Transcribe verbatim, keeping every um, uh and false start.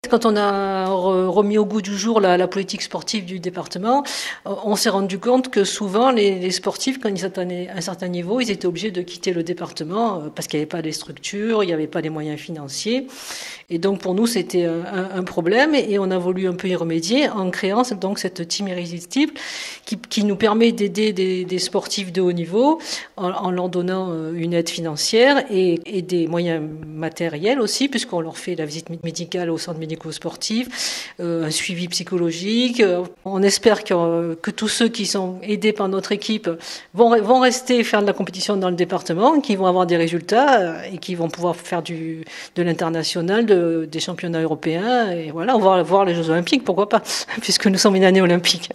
Quand on a remis au goût du jour la, la politique sportive du département, on s'est rendu compte que souvent les, les sportifs, quand ils atteignaient un certain niveau, ils étaient obligés de quitter le département parce qu'il n'y avait pas les structures, il n'y avait pas les moyens financiers. Et donc pour nous, c'était un, un problème et on a voulu un peu y remédier en créant donc cette team irrésistible qui, qui nous permet d'aider des, des sportifs de haut niveau en, en leur donnant une aide financière et, et des moyens matériels aussi, puisqu'on leur fait la visite médicale au centre médico-sportif, euh, un suivi psychologique. On espère que, que tous ceux qui sont aidés par notre équipe vont, vont rester faire de la compétition dans le département, qui vont avoir des résultats et qui vont pouvoir faire du, de l'international, de des championnats européens et voilà, on va voir les Jeux Olympiques, pourquoi pas, puisque nous sommes une année olympique.